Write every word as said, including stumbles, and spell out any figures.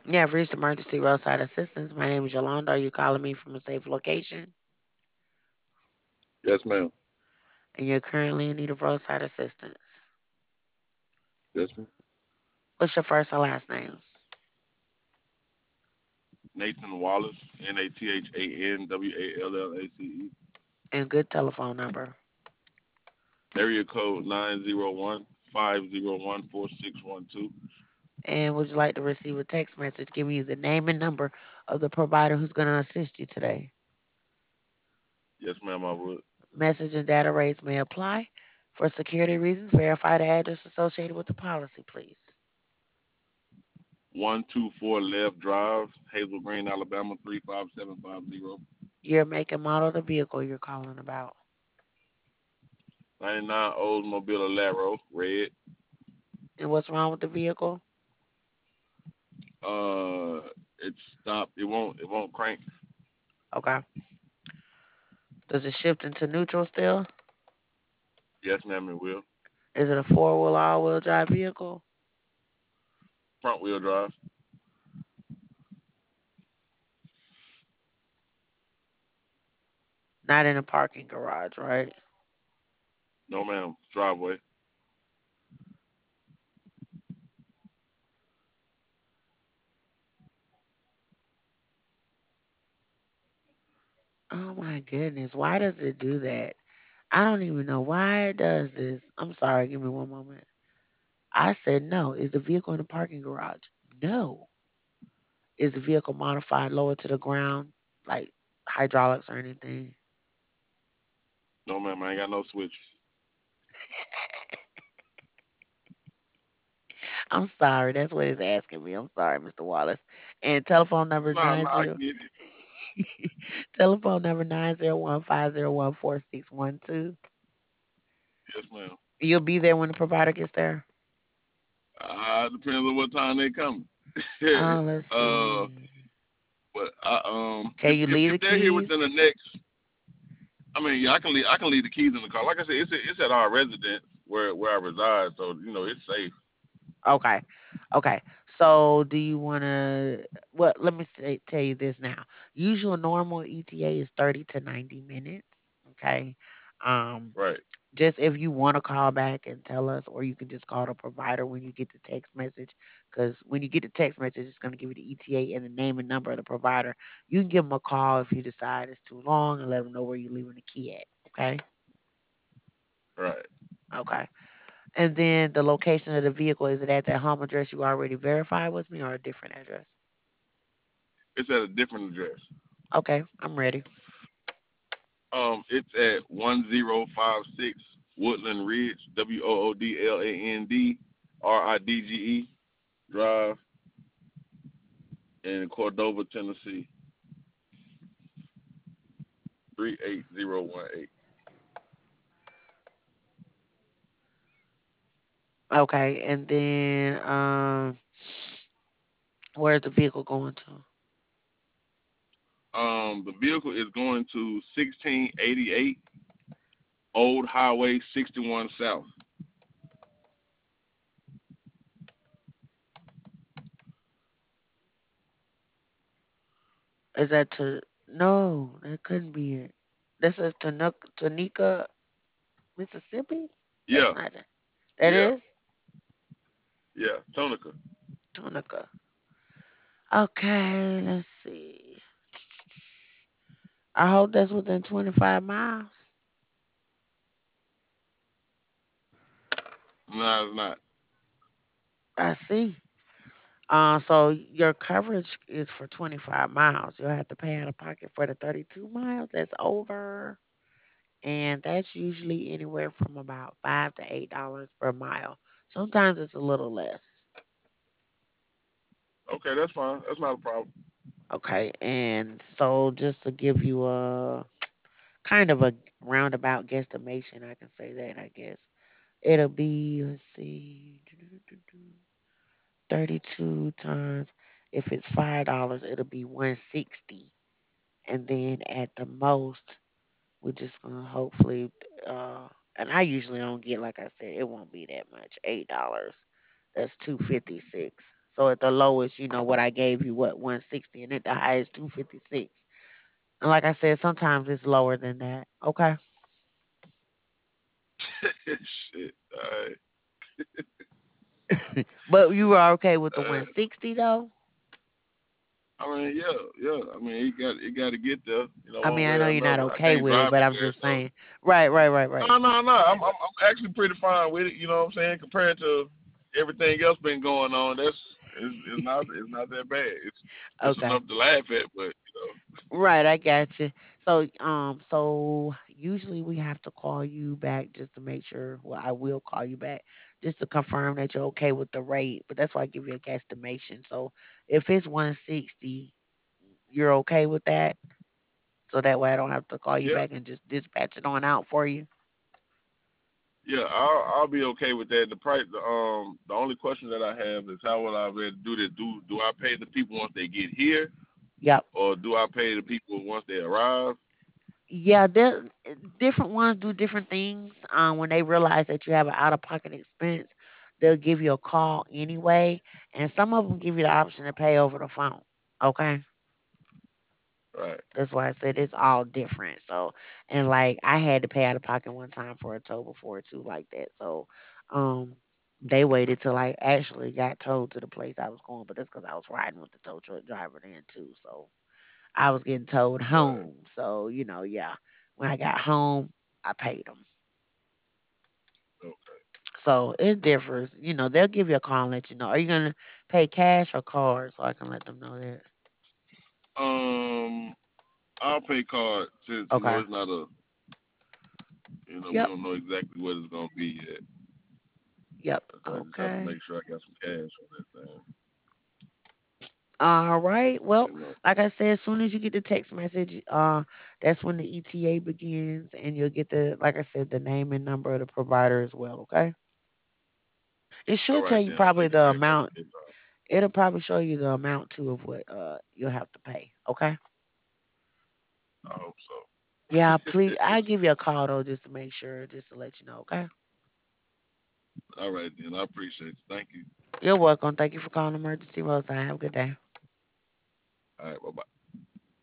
You have reached emergency roadside assistance. My name is Yolanda. Are you calling me from a safe location? Yes, ma'am. And you're currently in need of roadside assistance. Yes, ma'am. What's your first and last name? Nathan Wallace, N A T H A N W A L L A C E. And good telephone number. Area code nine zero one five zero one four six one two. And would you like to receive a text message giving you the name and number of the provider who's going to assist you today? Yes, ma'am, I would. Message and data rates may apply. For security reasons, verify the address associated with the policy, please. one two four Left Drive, Hazel Green, Alabama three five seven five zero. Year, make, and model of the vehicle you're calling about. ninety-nine Oldsmobile Alero, red. And what's wrong with the vehicle? Uh, it stopped. It won't. It won't crank. Okay. Does it shift into neutral still? Yes, ma'am, it will. Is it a four wheel, all wheel drive vehicle? Front wheel drive. Not in a parking garage, right? No, ma'am. Driveway. Oh my goodness. Why does it do that? I don't even know why it does this. I'm sorry. Give me one moment. I said no. Is the vehicle in the parking garage? No. Is the vehicle modified lower to the ground, like hydraulics or anything? No, ma'am. I ain't got no switch. I'm sorry. That's what it's asking me. I'm sorry, mister Wallace. And telephone number Nah, nine nah, I zero. get it. Telephone number nine zero one five zero one four six one two. Yes, ma'am. You'll be there when the provider gets there. Uh, depends on what time they coming. Oh, let's uh, see. but I, um, Can if, you if leave if the they're here keys? within the next, I mean, yeah, I can leave. I can leave the keys in the car. Like I said, it's it's at our residence where where I reside, so you know it's safe. Okay. Okay. So do you want to, well, let me say, tell you this now. Usual normal E T A is thirty to ninety minutes. Okay. Um, Right, just if you want to call back and tell us, or you can just call the provider when you get the text message. Because when you get the text message, it's going to give you the E T A and the name and number of the provider. You can give them a call if you decide it's too long and let them know where you're leaving the key at. Okay. right. Okay. And then the location of the vehicle, is it at that home address you already verified with me or a different address? It's at a different address. Okay, I'm ready. Um, it's at one zero five six Woodland Ridge, W O O D L A N D R I D G E Drive in Cordova, Tennessee, three eight zero one eight. Okay, and then um, where's the vehicle going to? Um, the vehicle is going to sixteen eighty-eight Old Highway sixty-one South. Is that to? No, that couldn't be it. This is Tanuka, Tanika, Mississippi. That's Yeah, not it. That yeah, is yeah, Tonica. Tunica. Okay, let's see. I hope that's within twenty-five miles. No, it's not. I see. Uh, so your coverage is for twenty-five miles. You'll have to pay out of pocket for the thirty-two miles. That's over. And that's usually anywhere from about five to eight dollars per mile. Sometimes it's a little less. Okay, that's fine. That's not a problem. Okay. And so just to give you a kind of a roundabout guesstimation, I can say that, I guess. It'll be, let's see, thirty-two times. If it's five dollars, it'll be one hundred sixty. And then at the most, we're just gonna hopefully, uh, and I usually don't get, like I said, it won't be that much. Eight dollars. That's two fifty six. So at the lowest, you know what I gave you, what one sixty, and at the highest two fifty-six. And like I said, sometimes it's lower than that. Okay. Shit. All right. But you were okay with the Uh, one sixty though? I mean, yeah, yeah. I mean, he got he got to get there, you know, I one mean, way I know or you're not another. I okay can't with it, drive but it I'm there, just so saying. Right, right, right, right. no, no, no. I'm, I'm I'm actually pretty fine with it. You know what I'm saying? Compared to everything else been going on, that's it's, it's not it's not that bad. It's just Okay. enough to laugh at, but you know. Right, I got you. So, um, so usually we have to call you back just to make sure. Well, I will call you back just to confirm that you're okay with the rate. But that's why I give you a guesstimation. So, if it's one sixty, you're okay with that. So that way I don't have to call you Yeah, back and just dispatch it on out for you. yeah. I'll I'll be okay with that. The price. The, um, the only question that I have is how will I be able to do this? Do do I pay the people once they get here, Yep. or do I pay the people once they arrive? Yeah, there different ones do different things. Um, when they realize that you have an out of pocket expense, they'll give you a call anyway, and some of them give you the option to pay over the phone. Okay, Right. that's why I said it's all different. So, and like I had to pay out of pocket one time for a tow before too, like that. So, um, they waited till I actually got towed to the place I was going, but that's because I was riding with the tow truck driver then too. So I was getting towed Right. home. So, you know, yeah. When I got home, I paid them. Okay. So it differs. You know, they'll give you a call and let you know. Are you going to pay cash or card so I can let them know that? Um, I'll pay card since you know Okay. it's not a you know we Yep. don't know exactly what it's gonna be yet. Yep. So I just have to Okay. make sure I got some cash on that thing. All right. Well, You know. like I said, as soon as you get the text message, uh, that's when the E T A begins, and you'll get the, like I said, the name and number of the provider as well. Okay. It All should tell right you then. probably Thank you the very much. amount. It'll probably show you the amount too of what uh you'll have to pay. Okay. I hope Yeah, so. please. I'll give you a call though, just to make sure, just to let you know. Okay. All right then. I appreciate it. Thank you. You're welcome. Thank you for calling Emergency Roadside. Have a good day. All right. Bye bye.